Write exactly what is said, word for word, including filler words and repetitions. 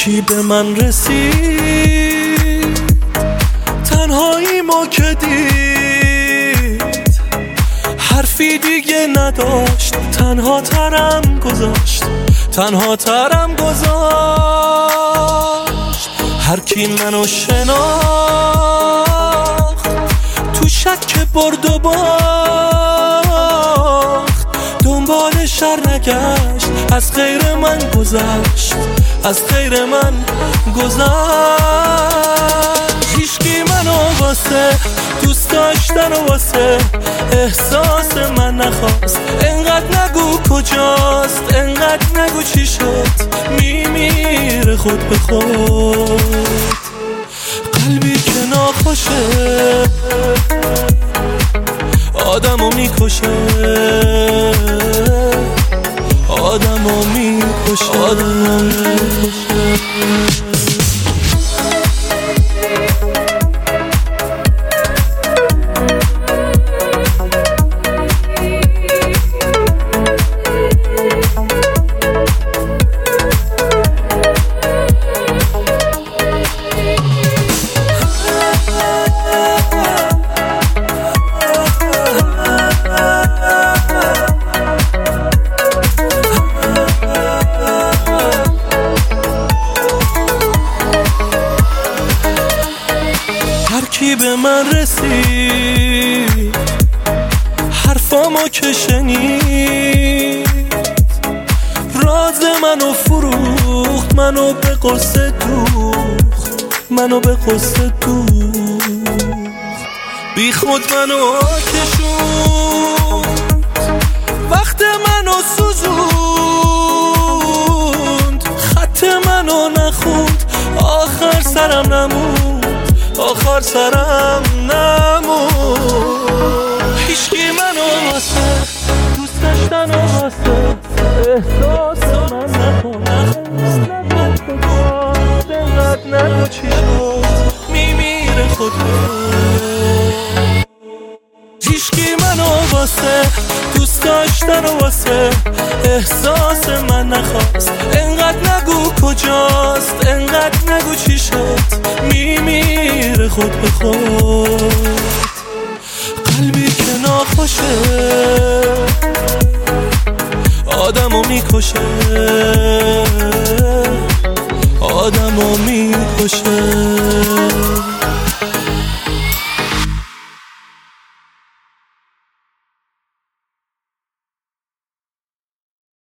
کی به من رسید تنهایی ما که دید حرفی دیگه نداشت تنها ترم گذاشت تنها ترم گذاشت هر کی منو شناخت تو شک برد و باخت دنبال شر نگشت از غیر من گذشت از غیر من گذشت هیچکی منو واسه دوست داشتن و واسه احساس من نخواست انقدر نگو کجاست انقدر نگو چی شد میمیره خود به خود قلبی که ناخوشه آدمو میکشه آدمو میکشه آدمو میکشه کی به من رسید حرفامو که شنید راز منو فروخت منو به قصه دوخت منو به قصه دوخت بی خود منو کشوند وقت منو سوزوند خط منو نخوند آخر سرم نموند آخر سرم نمون هیچکی منو واسه دوست داشتن و واسه احساس من نخواست انقدر نگو چی شد میمیره خود هیچکی منو واسه دوست داشتن و واسه احساس من نخواست انقدر نگو کجاست انقدر نگو چی شد میمیره خود به خود قلبی که ناخوشه آدمو میکشه آدمو میکشه